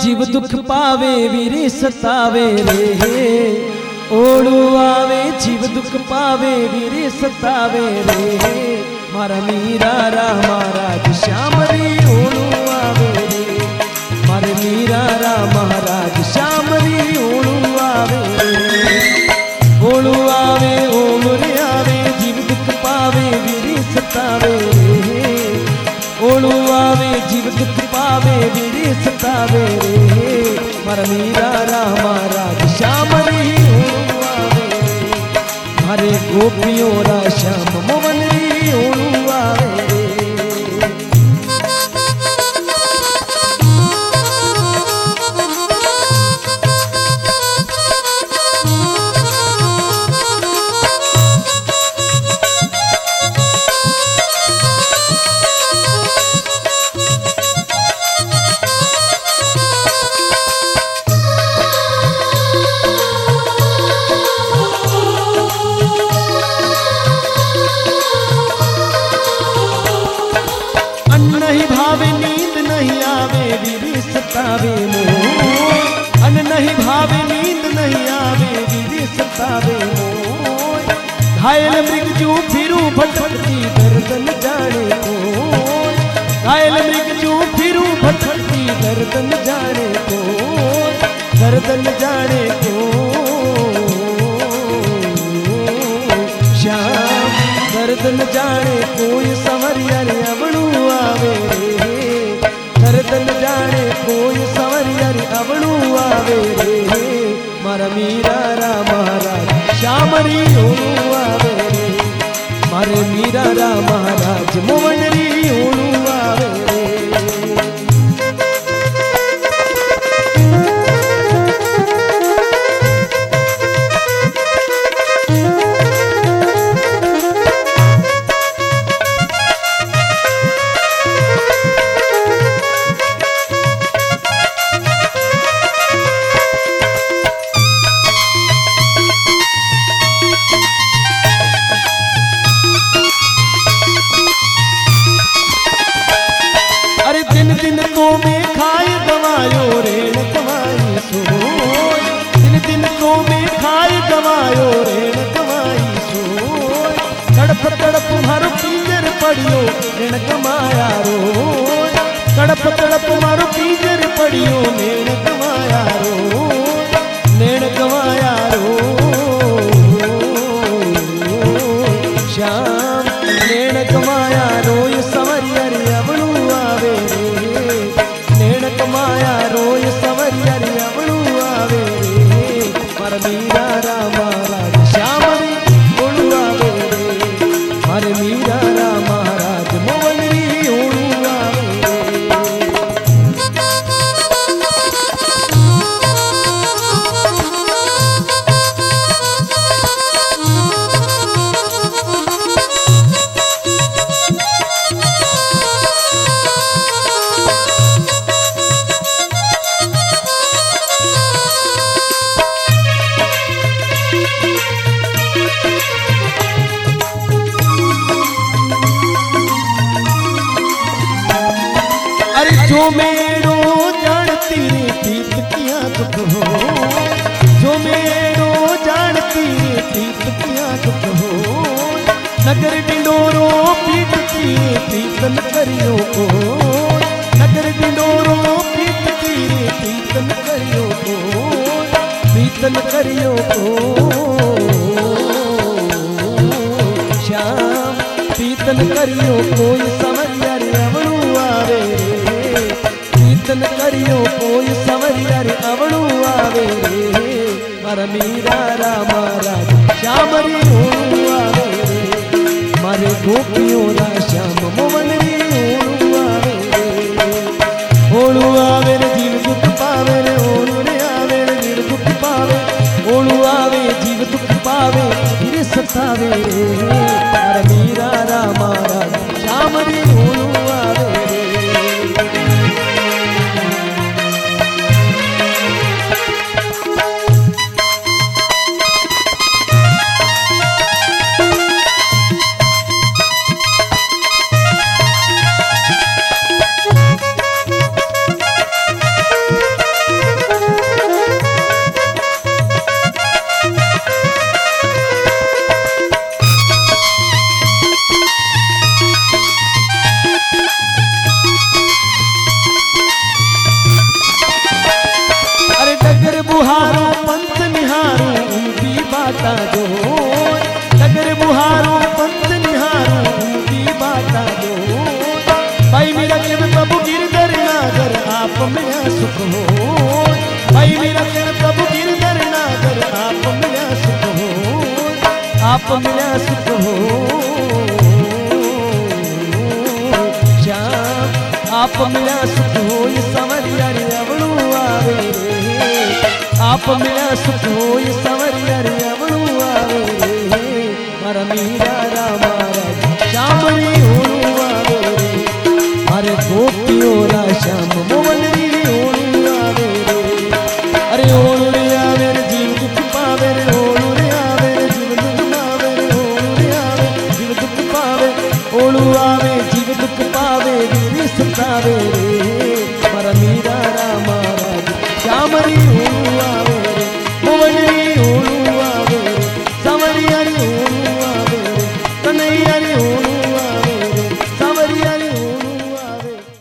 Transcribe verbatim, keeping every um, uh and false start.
जीव दुख पावे वीरे सतावे रे। ओळू आवे जीव दुख पावे वीरे सतावे रे। मारा मीरा रा महाराज श्याम री ओळू आवे रे। मारे मीरा रा महाराज श्याम री ओळू आवे रे। ओळू आवे ओम रे आवे जीव दुख पावे वीरे सतावे रे। ओळू आवे जीव दुख पावे वीरे सतावे रे। मारा मीरा रा महाराज श्याम री ओळू आवे रे। मारे गोपियों रा श्याम मोहन री ओळू आवे रे। नहीं भावे नींद नहीं आवे वीरे सतावे मोय। अन नहीं भावे नींद नहीं आवे वीरे सतावे मोय। घायल मृग जू फिरू भटकती दर्दन जाने कोय। घायल मृग जू फिरू भटकती दर्दन जाने कोय। दर्दन जाने कोय श्याम दर्दन जाने कोई संवरिया रे अवणु आवे रे। दर्दन जाने कोई संवरिया रे अवणु आवे रे। मारा मीरा रा महाराज श्याम री ओळू आवे रे। मारे मीरा रा महाराज मोहन री ओळू आवे रे। दिन दिन तो में खाए गवायो रेण कमाई सोय। दिन दिन तो में खाए गवायो रेण कमाई सोय। तड़प तड़प मारो पीजर पड़ियो रेण कमाया रोय। तड़प तड़प मारो पीजर पड़ियो नेण कमाया रोय। नेण कमाया रोय श्याम नेण कमाया रोय संवरिया रे अवणु आवे रे। नेण कमाया रोय संवरिया रे अवणु आवे रे। मारा मीरा रा महाराज श्याम री ओळू आवे रे। मारे मीरा रा महाराज मोहन री ओळू आवे रे। अरे जो मेरो जानती रे प्रीत किया दुख हो। जो मेरो जानती रे प्रीत किया दुख हो। नगर डिंडोरो पीटती रे प्रीतन करियो को। नगर डिंडोरो पीटती रे प्रीतन करियो को। प्रीतन करियो को श्याम प्रीतन करियो कोई संवरिया रे अवणु आवे रे। प्रीतन करियो कोई संवरिया रे अवणु आवे रे। मारा मीरा रा महाराज श्याम री ओळू आवे रे। मारे गोपियों रा श्याम मोहन री ओळू आवे रे। ओळू आवे रे जीव दुख पावे रे। ओळू रे आवे रे जीव दुख पावे। ओळू आवे जीव दुख पावे वीरे सतावे रे। मारा मीरा रा महाराज श्याम री ओळू आवे रे। आप मिला सुख हो भाई मेरा चरण प्रभु गिरधर नागर आप मिला सुख हो आप मिला सुख हो श्याम आप मिला सुख हो ये संवरिया रे अवळू आवे रे आप मिला सुख हो ये संवरिया रे अवळू आवे रे मारा मीरा रामा श्याम रे ओळू आवे रे अरे गोपियों रा श्याम मोहन री ओळू आवे रे अरे ओळू रे आवे रे जीव दुख पावे रे ओळू रे आवे रे जीव दुख पावे रे ओळू रे आवे जीव दुख पावे ओळू आवे जीव दुख पावे वीर सतावे रे